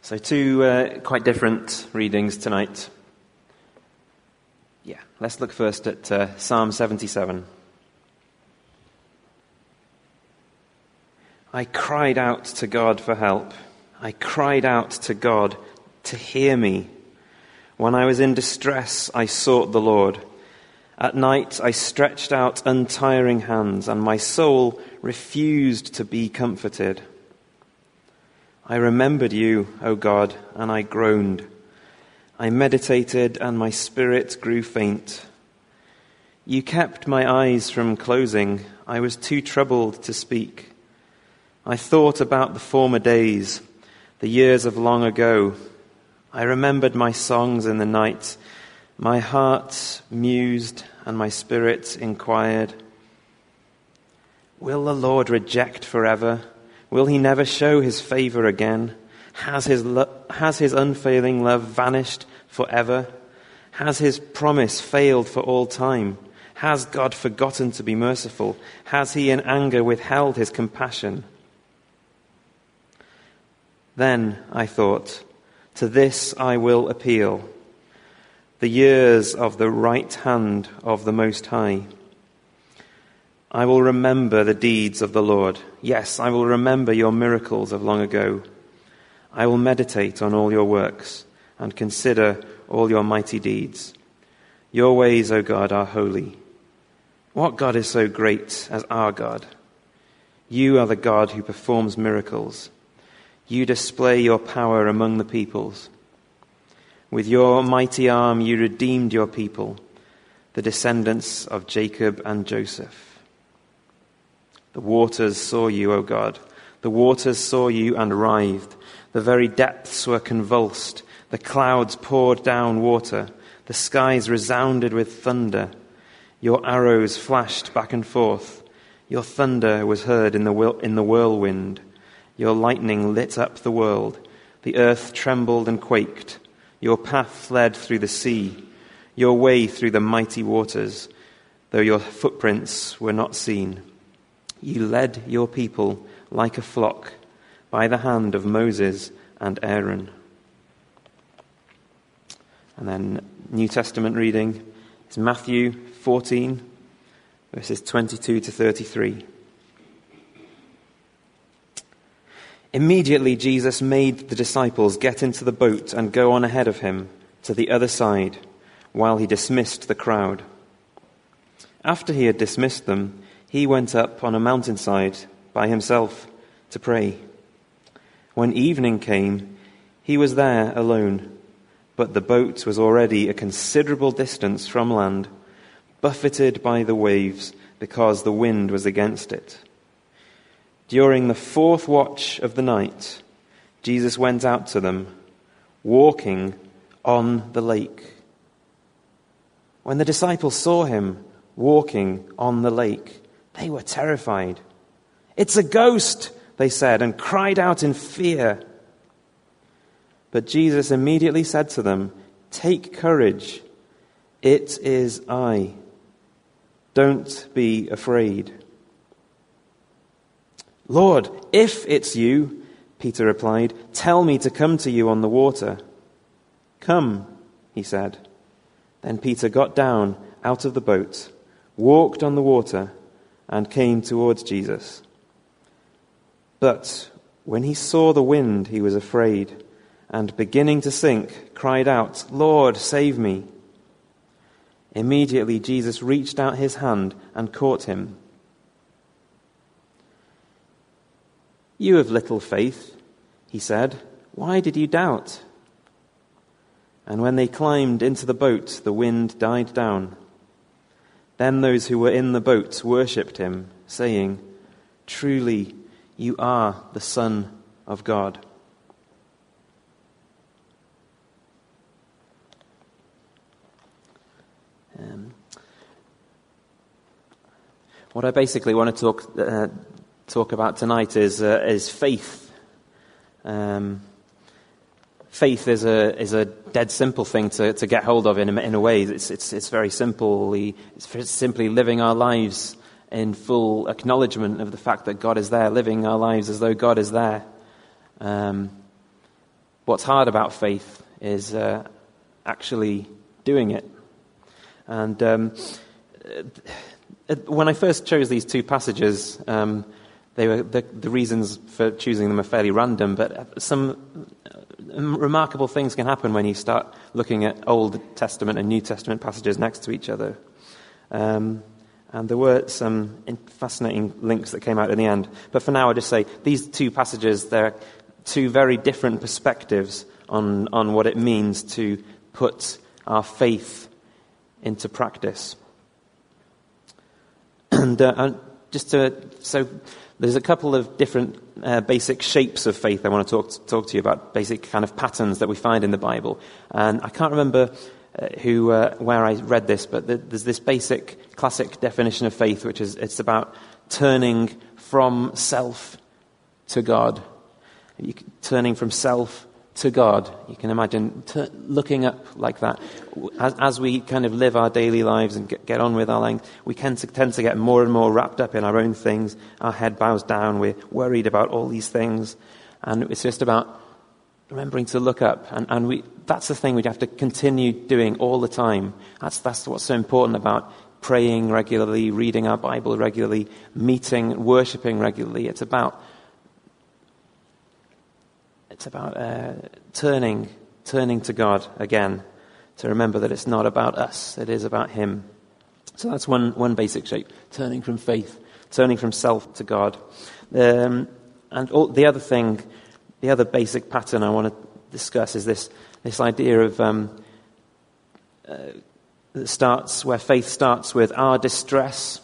So two quite different readings tonight. Let's look first at Psalm 77. I cried out to God for help. I cried out to God to hear me. When I was in distress, I sought the Lord. At night, I stretched out untiring hands, and my soul refused to be comforted. I remembered you, O God, and I groaned. I meditated, and my spirit grew faint. You kept my eyes from closing. I was too troubled to speak. I thought about the former days, the years of long ago. I remembered my songs in the night. My heart mused, and my spirit inquired, will the Lord reject forever? Will he never show his favor again? Has his unfailing love vanished forever? Has his promise failed for all time? Has God forgotten to be merciful? Has he in anger withheld his compassion? Then I thought, to this I will appeal, the years of the right hand of the Most High. I will remember the deeds of the Lord. Yes, I will remember your miracles of long ago. I will meditate on all your works and consider all your mighty deeds. Your ways, O God, are holy. What God is so great as our God? You are the God who performs miracles. You display your power among the peoples. With your mighty arm you redeemed your people, the descendants of Jacob and Joseph. The waters saw you, O God. The waters saw you and writhed. The very depths were convulsed. The clouds poured down water. The skies resounded with thunder. Your arrows flashed back and forth. Your thunder was heard in the whirlwind. Your lightning lit up the world. The earth trembled and quaked. Your path led through the sea, your way through the mighty waters, though your footprints were not seen. You led your people like a flock by the hand of Moses and Aaron. And then New Testament reading is Matthew 14, verses 22 to 33. Immediately Jesus made the disciples get into the boat and go on ahead of him to the other side, while he dismissed the crowd. After he had dismissed them, he went up on a mountainside by himself to pray. When evening came, he was there alone, but the boat was already a considerable distance from land, buffeted by the waves because the wind was against it. During the fourth watch of the night, Jesus went out to them, walking on the lake. When the disciples saw him walking on the lake, they were terrified. "It's a ghost," they said, and cried out in fear. But Jesus immediately said to them, "Take courage. It is I. Don't be afraid." "Lord, if it's you," Peter replied, "tell me to come to you on the water." "Come," he said. Then Peter got down out of the boat, walked on the water, and came towards Jesus. But when he saw the wind, he was afraid, and beginning to sink, cried out, "Lord, save me." Immediately Jesus reached out his hand and caught him. "You have little faith," he said. "Why did you doubt?" And when they climbed into the boat, the wind died down. Then those who were in the boat worshipped him, saying, "Truly, you are the Son of God." What I basically want to talk about tonight is faith. Faith is a dead simple thing to get hold of in a way. It's very simple. It's simply living our lives in full acknowledgement of the fact that God is there, living our lives as though God is there. what's hard about faith is actually doing it. And when I first chose these two passages, the reasons for choosing them are fairly random, but some remarkable things can happen when you start looking at Old Testament and New Testament passages next to each other. And there were some fascinating links that came out in the end. But for now, I'll just say these two passages, they're two very different perspectives on what it means to put our faith into practice. And so there's a couple of different basic shapes of faith I want to talk to you about, basic kind of patterns that we find in the Bible. And I can't remember where I read this, but there's this basic classic definition of faith, which is it's about turning from self to God. Turning from self to God. You can imagine looking up like that. As we kind of live our daily lives and get on with our life, we tend to get more and more wrapped up in our own things. Our head bows down. We're worried about all these things. And it's just about remembering to look up. And that's the thing we have to continue doing all the time. That's what's so important about praying regularly, reading our Bible regularly, meeting, worshipping regularly. It's about turning to God again, to remember that it's not about us, it is about Him. So that's one basic shape, turning from faith, turning from self to God. The other basic pattern I want to discuss is this idea of where faith starts with our distress,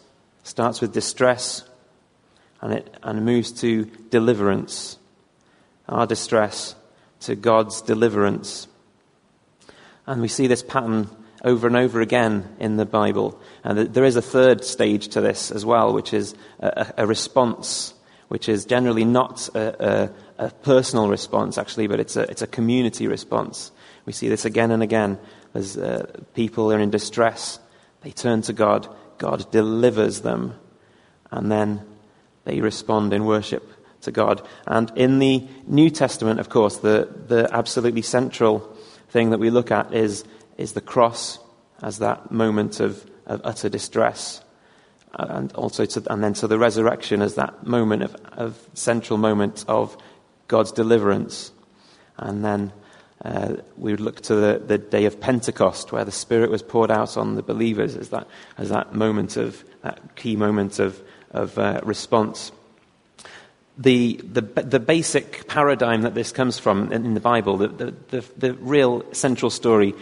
and moves to deliverance. Our distress to God's deliverance. And we see this pattern over and over again in the Bible. And there is a third stage to this as well, which is a response, which is generally not a personal response, actually, but it's a community response. We see this again and again. As people are in distress, they turn to God. God delivers them. And then they respond in worship to God. And in the New Testament, of course, the absolutely central thing that we look at is the cross as that moment of utter distress, and also then to the resurrection as that moment of central moment of God's deliverance. And then we would look to the day of Pentecost, where the Spirit was poured out on the believers as that moment of that key moment of response. The basic paradigm that this comes from in the Bible, the real central story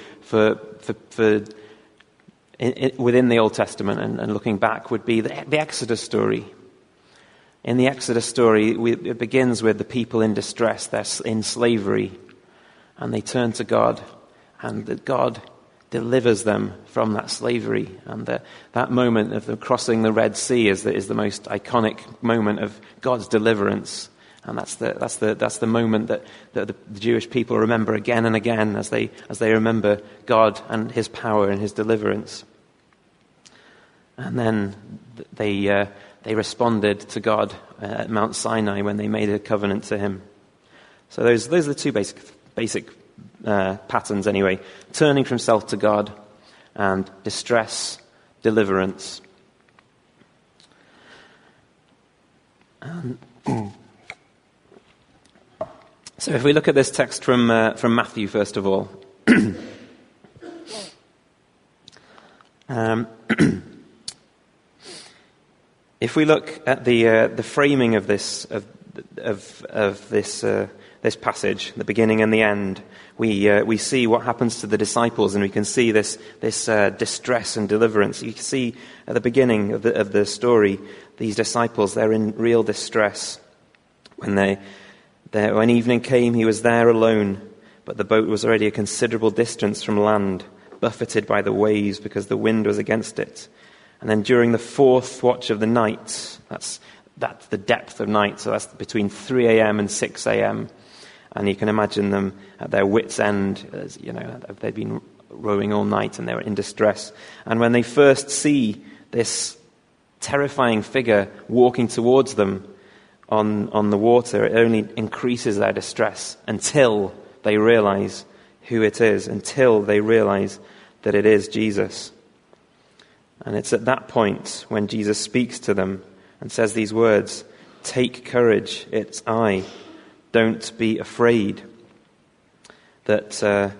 within the Old Testament and looking back would be the Exodus story. In the Exodus story, it begins with the people in distress. They're in slavery, and they turn to God, and that God delivers them from that slavery. And that moment of them crossing the Red Sea is the most iconic moment of God's deliverance. And that's the moment that the Jewish people remember again and again as they remember God and His power and His deliverance. And then they responded to God at Mount Sinai when they made a covenant to Him. So those are the two basic patterns anyway: turning from self to God, and distress, deliverance. So if we look at this text from Matthew first of all, if we look at the framing of this this passage, the beginning and the end, we see what happens to the disciples, and we can see this distress and deliverance. You can see at the beginning of the story, these disciples, they're in real distress. When evening came, he was there alone, but the boat was already a considerable distance from land, buffeted by the waves because the wind was against it. And then during the fourth watch of the night, that's the depth of night, so that's between 3 a.m. and 6 a.m., and you can imagine them at their wits' end, as you know, they'd been rowing all night and they were in distress. And when they first see this terrifying figure walking towards them on the water, it only increases their distress until they realize who it is, until they realize that it is Jesus. And it's at that point when Jesus speaks to them and says these words, "Take courage, it's I. Don't be afraid," that's the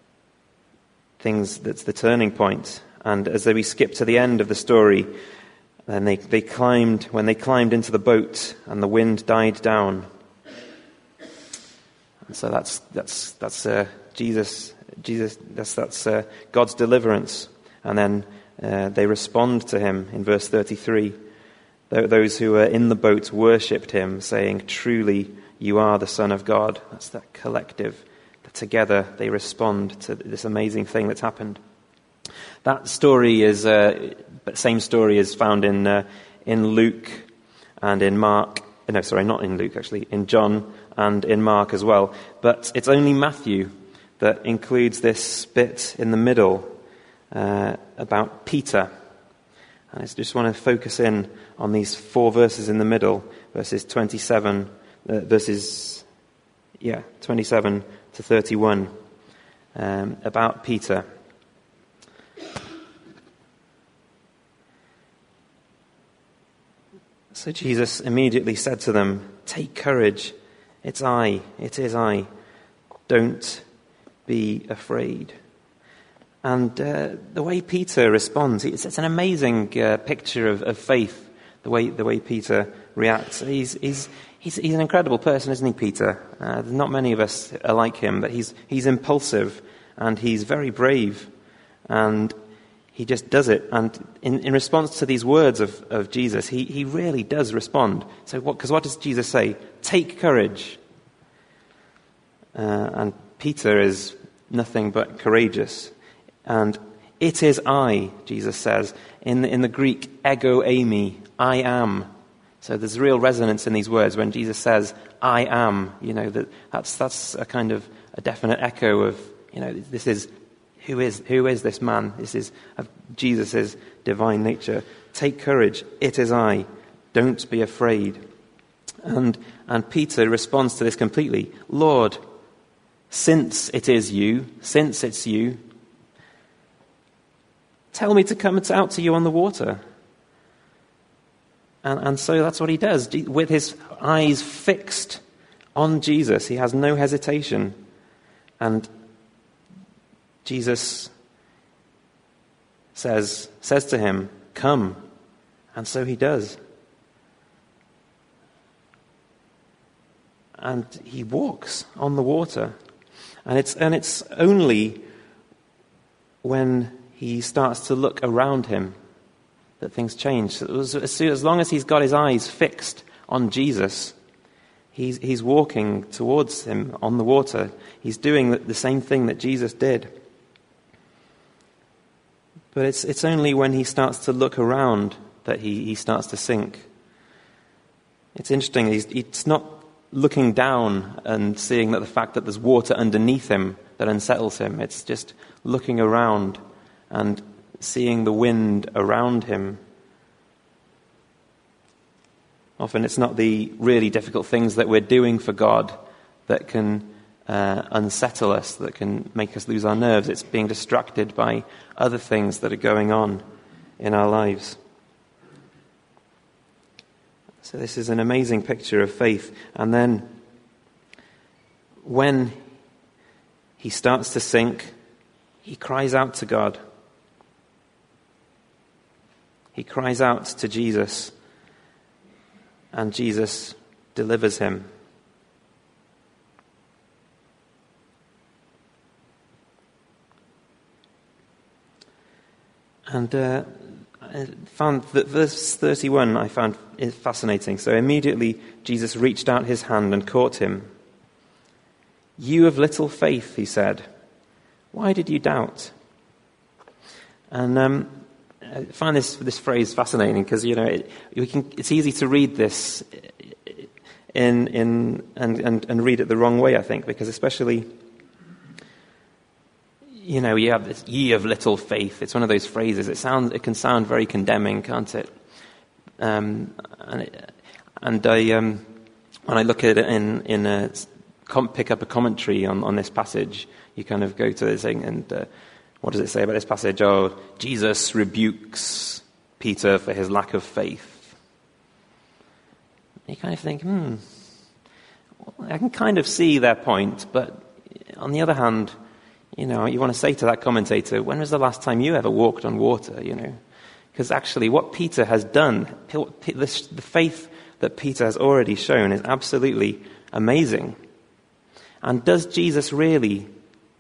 turning point. And as we skip to the end of the story, then when they climbed into the boat and the wind died down. And so that's Jesus. That's God's deliverance. And then they respond to him in verse 33. Those who were in the boat worshipped him, saying, "Truly, you are the Son of God." That's that collective. Together they respond to this amazing thing that's happened. That story is, same story is found in Luke and in Mark. No, sorry, not in Luke actually, in John and in Mark as well. But it's only Matthew that includes this bit in the middle about Peter. And I just want to focus in on these 4 verses in the middle, verses 27 to 31, about Peter. So Jesus immediately said to them, "Take courage, it is I, don't be afraid." And the way Peter responds, it's an amazing picture of faith, the way Peter reacts. He's an incredible person, isn't he, Peter? Not many of us are like him, but he's impulsive and he's very brave, and he just does it. And in response to these words of Jesus, he really does respond. So what does Jesus say? Take courage. And Peter is nothing but courageous. And it is I, Jesus says. In the Greek, ego eimi, I am. So there's real resonance in these words when Jesus says, "I am." That's a kind of a definite echo of, this is who is this man? This is of Jesus' divine nature. Take courage, it is I. Don't be afraid. And Peter responds to this completely. "Lord, since it's you, tell me to come out to you on the water." And so that's what he does. With his eyes fixed on Jesus, he has no hesitation. And Jesus says to him, "Come." And so he does. And he walks on the water. And it's only when he starts to look around him that things change. As long as he's got his eyes fixed on Jesus, he's walking towards him on the water. He's doing the same thing that Jesus did. But it's only when he starts to look around that he starts to sink. It's interesting, he's not looking down and seeing that the fact that there's water underneath him that unsettles him. It's just looking around and seeing the wind around him. Often it's not the really difficult things that we're doing for God that can unsettle us, that can make us lose our nerves. It's being distracted by other things that are going on in our lives. So this is an amazing picture of faith. And then when he starts to sink, he cries out to God. He cries out to Jesus, and Jesus delivers him. And I found that verse 31 I found fascinating. So immediately Jesus reached out his hand and caught him. "You of little faith," he said, "why did you doubt?" And I find this phrase fascinating because it's easy to read this and read it the wrong way, I think, because especially you have this "ye of little faith." It's one of those phrases. It can sound very condemning, can't it? When I look at it in pick up a commentary on this passage, you kind of go to this thing and what does it say about this passage? Oh, Jesus rebukes Peter for his lack of faith. You kind of think, I can kind of see their point, but on the other hand, you want to say to that commentator, when was the last time you ever walked on water, Because actually what Peter has done, the faith that Peter has already shown is absolutely amazing. And does Jesus really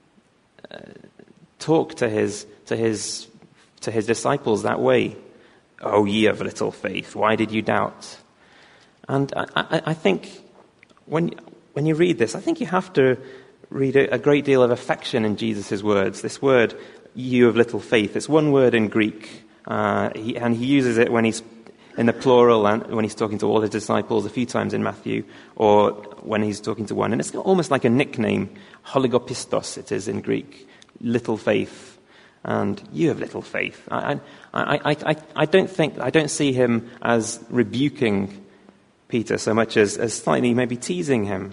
talk to his disciples that way? Oh, ye of little faith, why did you doubt? And I think when you read this, I think you have to read a great deal of affection in Jesus' words. This word, you of little faith, it's one word in Greek, and he uses it when he's in the plural and when he's talking to all his disciples a few times in Matthew, or when he's talking to one. And it's almost like a nickname, holigopistos it is in Greek, little faith, and you have little faith. I don't see him as rebuking Peter so much as slightly maybe teasing him.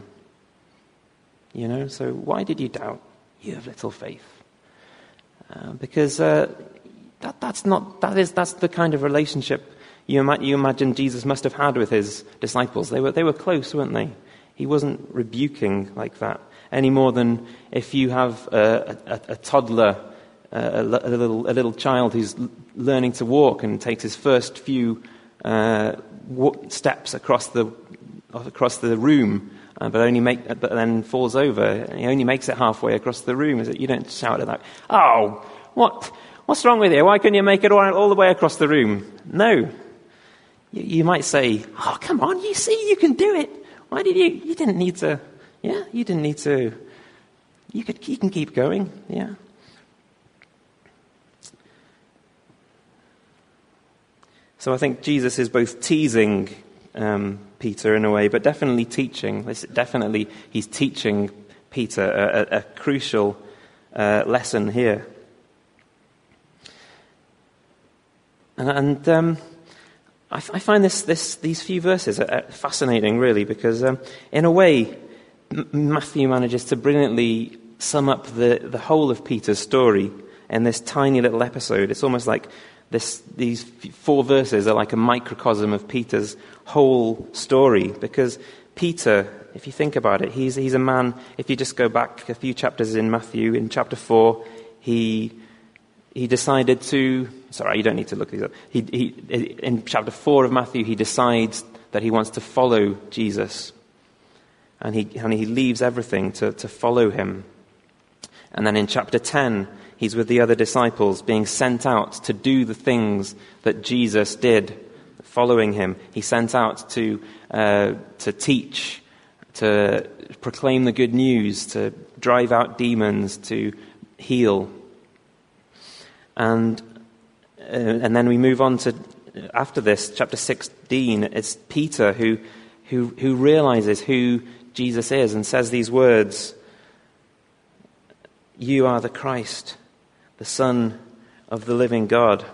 So why did you doubt? You have little faith. Because that's the kind of relationship you imagine Jesus must have had with his disciples. They were close, weren't they? He wasn't rebuking like that any more than if you have a toddler, a little child who's learning to walk and takes his first few steps across the room, but then falls over. He only makes it halfway across the room. You don't shout at that. Oh, what's wrong with you? Why couldn't you make it all the way across the room? No. You might say, oh, come on, you see, you can do it. Why did you? You didn't need to. Yeah, you didn't need to. You can keep going. Yeah. So I think Jesus is both teasing Peter in a way, but definitely teaching. He's teaching Peter a crucial lesson here. And I find these few verses are fascinating, really, because in a way, Matthew manages to brilliantly sum up the whole of Peter's story in this tiny little episode. It's almost like these 4 verses are like a microcosm of Peter's whole story, because Peter, if you think about it, he's a man. If you just go back a few chapters in Matthew, in chapter 4, he decided to. Sorry, you don't need to look these up. In chapter 4 of Matthew, he decides that he wants to follow Jesus, and he leaves everything to follow him. And then in chapter 10, he's with the other disciples, being sent out to do the things that Jesus did, following him. He's sent out to teach, to proclaim the good news, to drive out demons, to heal. And then we move on to, after this, chapter 16. It's Peter who realizes who Jesus is and says these words, "You are the Christ, the Son of the living God."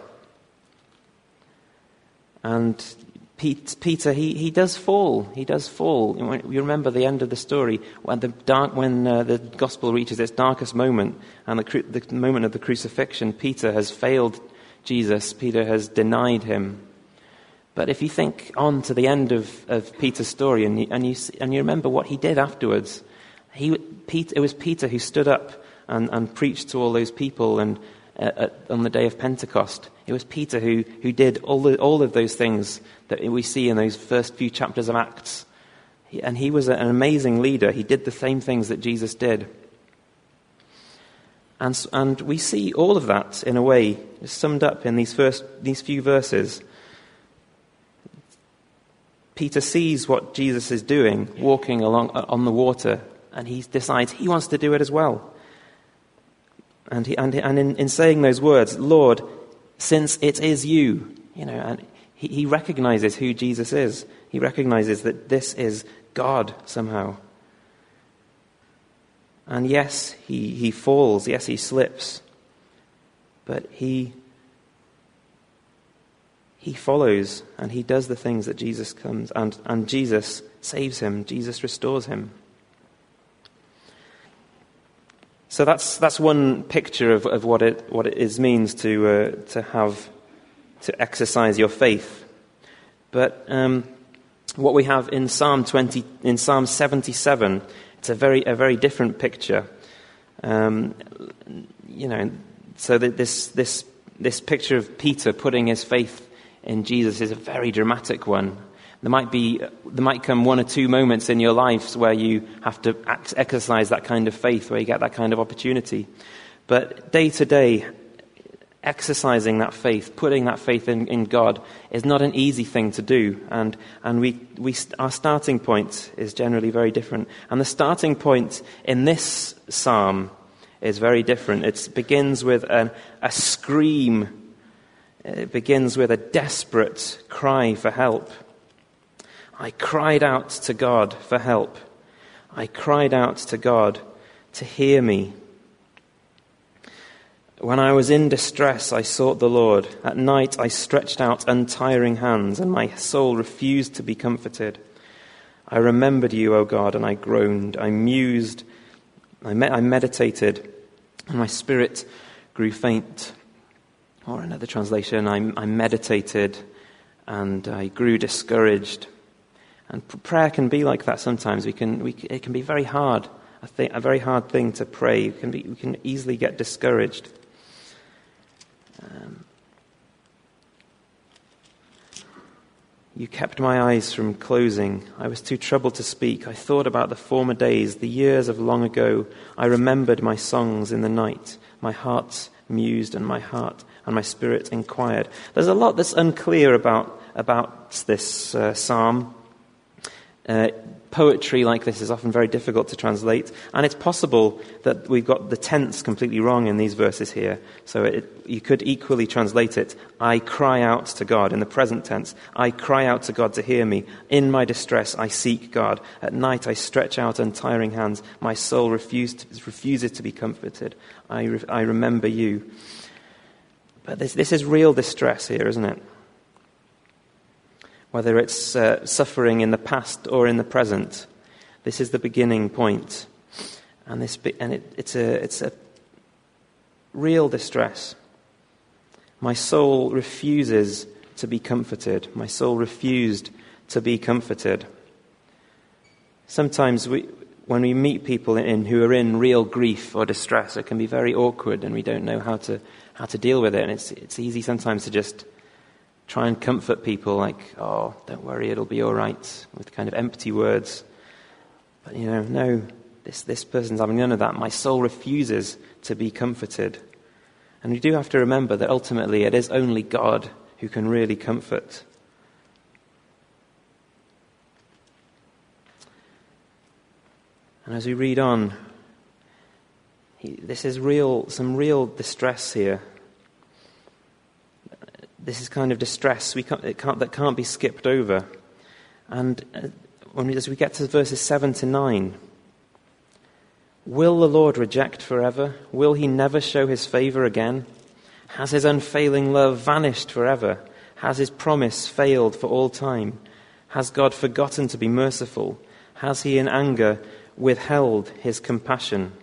And Peter, he does fall. He does fall. You remember the end of the story when the gospel reaches its darkest moment, and the moment of the crucifixion. Peter has failed Jesus. Peter has denied him. But if you think on to the end of Peter's story, and you remember what he did afterwards, it was Peter who stood up and preached to all those people, and on the day of Pentecost, it was Peter who did all of those things that we see in those first few chapters of Acts. And he was an amazing leader. He did the same things that Jesus did. And we see all of that, in a way, summed up in these few verses. Peter sees what Jesus is doing, walking along on the water, and he decides he wants to do it as well. And in saying those words, "Lord, since it is you," and he recognizes who Jesus is. He recognizes that this is God somehow. And yes, he falls. Yes, he slips. But he follows, and he does the things that Jesus comes, and Jesus saves him. Jesus restores him. So that's one picture of what it means to exercise your faith. But what we have in Psalm 77, it's a very different picture. So that this picture of Peter putting his faith in Jesus is a very dramatic one. There might come one or two moments in your lives where you have to exercise that kind of faith, where you get that kind of opportunity. But day to day, exercising that faith, putting that faith in God, is not an easy thing to do. And our starting point is generally very different. And the starting point in this psalm is very different. It begins with a scream. It begins with a desperate cry for help. I cried out to God for help. I cried out to God to hear me. When I was in distress, I sought the Lord. At night, I stretched out untiring hands, and my soul refused to be comforted. I remembered you, O God, and I groaned. I mused. I meditated, and my spirit grew faint. Or another translation, I meditated, and I grew discouraged. And prayer can be like that sometimes. It can be very hard, a very hard thing to pray. We can easily get discouraged. You kept my eyes from closing. I was too troubled to speak. I thought about the former days, the years of long ago. I remembered my songs in the night. My heart mused, and my spirit inquired. There's a lot that's unclear about this psalm. Poetry like this is often very difficult to translate, and it's possible that we've got the tense completely wrong in these verses here. So you could equally translate it, I cry out to God, in the present tense. I cry out to God to hear me. In my distress, I seek God. At night, I stretch out untiring hands. My soul refuses to be comforted. I remember you. But this is real distress here, isn't it? Whether it's suffering in the past or in the present, this is the beginning point, and it's a real distress. My soul refuses to be comforted. My soul refused to be comforted. Sometimes when we meet people who are in real grief or distress, it can be very awkward, and we don't know how to deal with it. And it's easy sometimes to just try and comfort people like, oh, don't worry, it'll be all right, with kind of empty words. But, no, this person's having none of that. My soul refuses to be comforted. And we do have to remember that ultimately it is only God who can really comfort. And as we read on, this is some real distress here. This is kind of distress that can't be skipped over. And as we get to verses 7 to 9, will the Lord reject forever? Will he never show his favor again? Has his unfailing love vanished forever? Has his promise failed for all time? Has God forgotten to be merciful? Has he in anger withheld his compassion?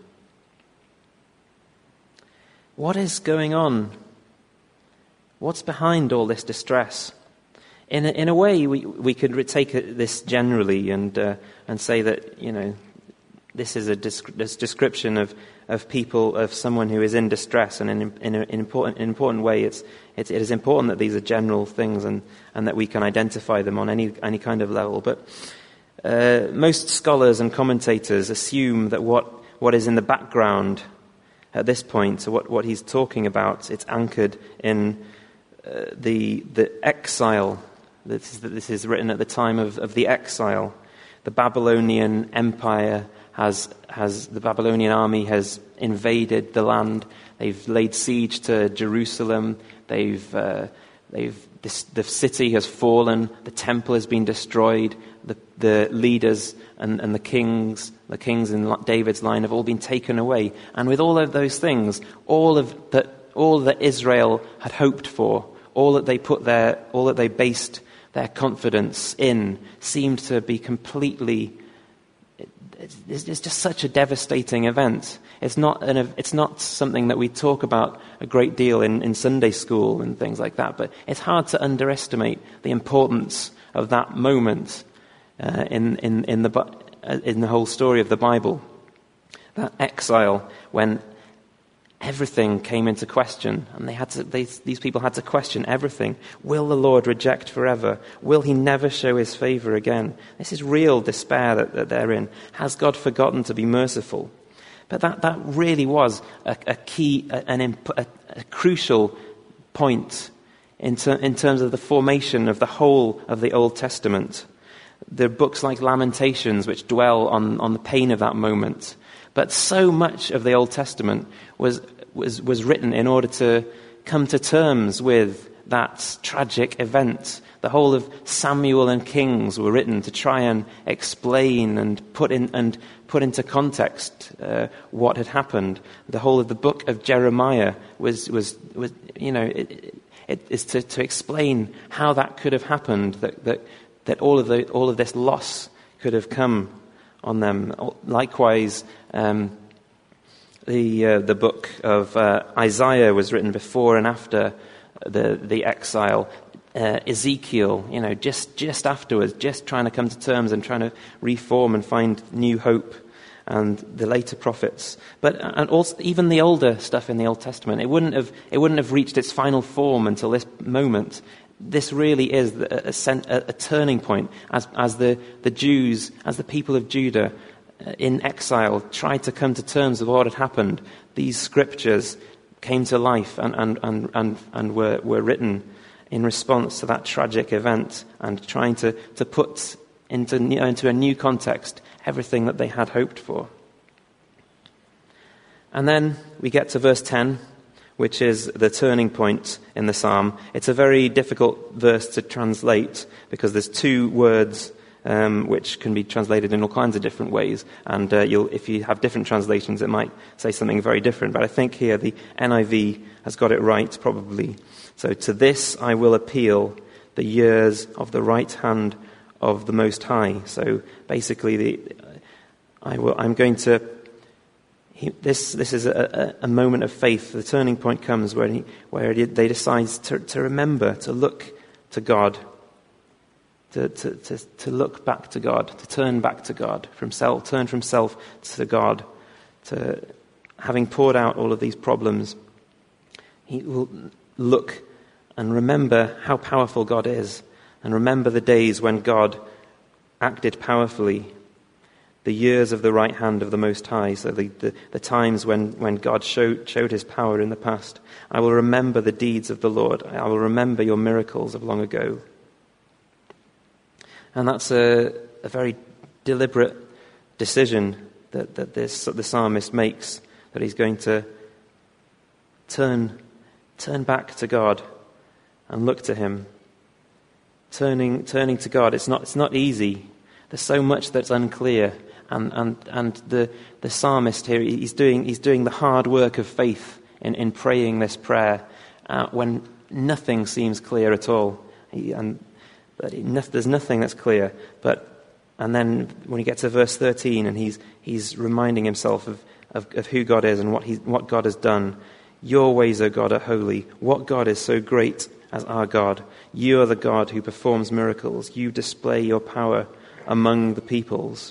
What is going on? What's behind all this distress? In a way, we could take this generally and say that this is a description of people, of someone who is in distress, and in an important way, it is important that these are general things and that we can identify them on any kind of level. But most scholars and commentators assume that what is in the background at this point, so what he's talking about, it's anchored in the exile. This is written at the time of the exile. The Babylonian Empire the Babylonian army has invaded the land. They've laid siege to Jerusalem. The city has fallen. The temple has been destroyed. The leaders and the kings in David's line have all been taken away. And with all of those things, all that Israel had hoped for, all that they based their confidence in, seemed to be completely it's just such a devastating event. It's not something that we talk about a great deal in Sunday school and things like that, but it's hard to underestimate the importance of that moment in the whole story of the Bible. That exile, when everything came into question, and these people had to question everything. Will the Lord reject forever? Will he never show his favor again? This is real despair that they're in. Has God forgotten to be merciful? But that really was a key, a crucial point in terms of the formation of the whole of the Old Testament. There are books like Lamentations which dwell on the pain of that moment. But so much of the Old Testament was written in order to come to terms with that tragic event. The whole of Samuel and Kings were written to try and explain and put into context what had happened. The whole of the book of Jeremiah was it is to explain how that could have happened. That all of this loss could have come on them. Likewise, the book of Isaiah was written before and after the exile. Ezekiel, just afterwards, just trying to come to terms and trying to reform and find new hope, and the later prophets. And also even the older stuff in the Old Testament, it wouldn't have reached its final form until this moment. This really is a turning point as the Jews, as the people of Judah in exile tried to come to terms with what had happened. These scriptures came to life and were written in response to that tragic event, and trying to put into a new context everything that they had hoped for. And then we get to verse 10, which is the turning point in the psalm. It's a very difficult verse to translate because there's two words which can be translated in all kinds of different ways. And if you have different translations, it might say something very different. But I think here the NIV has got it right, probably. So, to this I will appeal, the years of the right hand of the Most High. So basically, This is a moment of faith. The turning point comes where they decide to remember, to look to God, to look back to God, to turn back to God, turn from self to God, to having poured out all of these problems. He will look and remember how powerful God is, and remember the days when God acted powerfully. The years of the right hand of the Most High, so the times when God showed his power in the past. I will remember the deeds of the Lord. I will remember your miracles of long ago. And that's a very deliberate decision that the psalmist makes, that he's going to turn back to God and look to him. Turning to God, it's not easy. There's so much that's unclear. And the psalmist here, he's doing the hard work of faith in praying this prayer when nothing seems clear at all. There's nothing that's clear. And then when he gets to verse 13, and he's reminding himself of who God is and what God has done. Your ways, O God, are holy. What God is so great as our God? You are the God who performs miracles. You display your power among the peoples.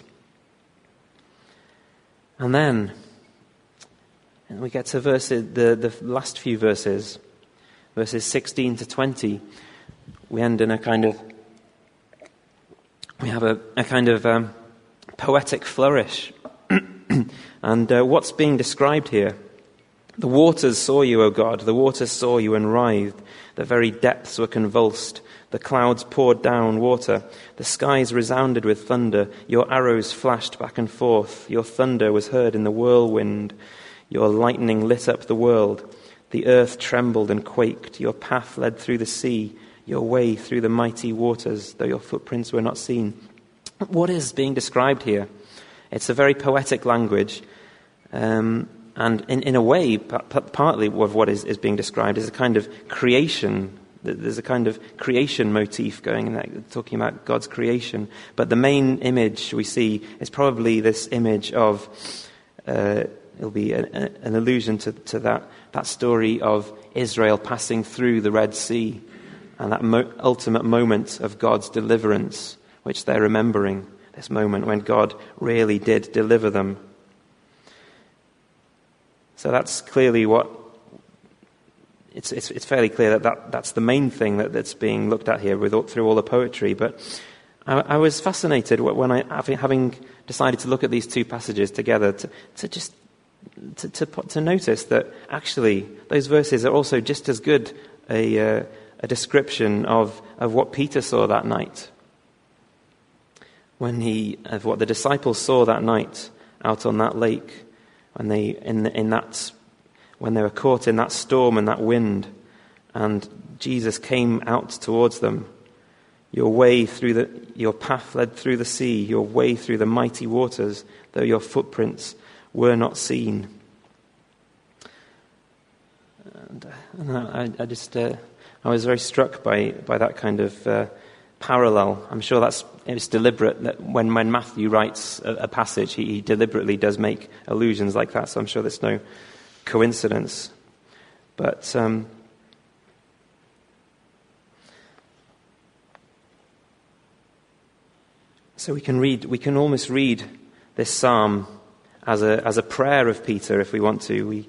And then we get to the last few verses 16 to 20. We end in a kind of poetic flourish. And what's being described here? The waters saw you, O God. The waters saw you and writhed. The very depths were convulsed. The clouds poured down water. The skies resounded with thunder. Your arrows flashed back and forth. Your thunder was heard in the whirlwind. Your lightning lit up the world. The earth trembled and quaked. Your path led through the sea. Your way through the mighty waters, though your footprints were not seen. What is being described here? It's a very poetic language. And in a way, partly of what is being described is a kind of creation. there's a kind of creation motif going in there, talking about God's creation. But the main image we see is probably this image of, it'll be an allusion to that story of Israel passing through the Red Sea and that ultimate moment of God's deliverance, which they're remembering, this moment when God really did deliver them. So that's clearly what, it's fairly clear that's the main thing that's being looked at here through all the poetry. But I was fascinated when having decided to look at these two passages together to notice that actually those verses are also just as good a description of what Peter saw that night. Of what the disciples saw that night out on that lake, when they were caught in that storm and that wind, and Jesus came out towards them. Your path led through the sea, your way through the mighty waters, though your footprints were not seen. And I was very struck by that kind of parallel. I'm sure it's deliberate that when Matthew writes a passage, he deliberately does make allusions like that. So I'm sure there's no coincidence. But so we can almost read this psalm as a prayer of Peter, if we want to.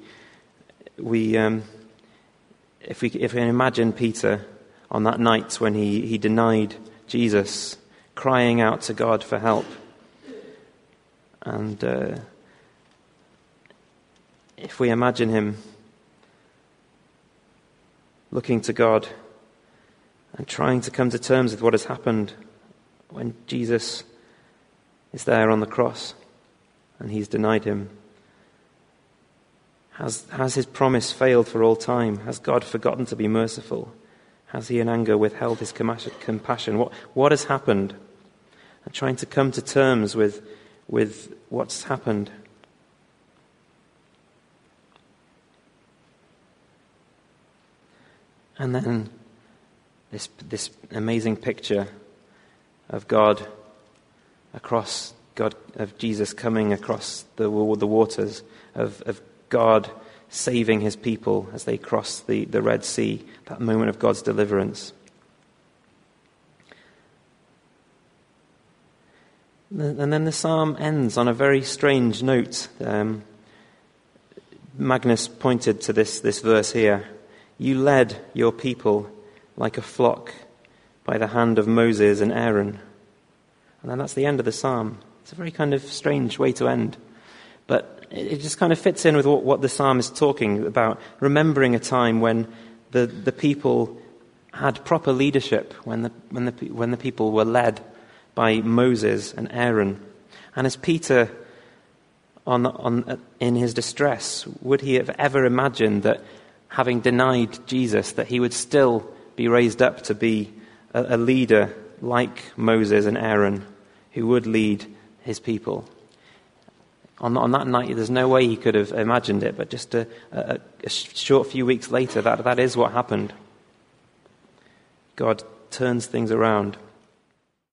If we imagine Peter on that night when he denied Jesus, crying out to God for help, and if we imagine him looking to God and trying to come to terms with what has happened when Jesus is there on the cross and he's denied him. Has his promise failed for all time? Has God forgotten to be merciful? Has he in anger withheld his compassion? What has happened? And trying to come to terms with what's happened. And then this amazing picture of of Jesus coming across the waters, of God saving his people as they cross the Red Sea, that moment of God's deliverance. And then the psalm ends on a very strange note. Magnus pointed to this verse here. You led your people like a flock by the hand of Moses and Aaron. And then that's the end of the psalm. It's a very kind of strange way to end. But it just kind of fits in with what the psalm is talking about, remembering a time when the people had proper leadership, when the people were led by Moses and Aaron. And as Peter, in his distress, would he have ever imagined that, having denied Jesus, that he would still be raised up to be a leader like Moses and Aaron, who would lead his people? On that night, there's no way he could have imagined it, but just a short few weeks later, that is what happened. God turns things around.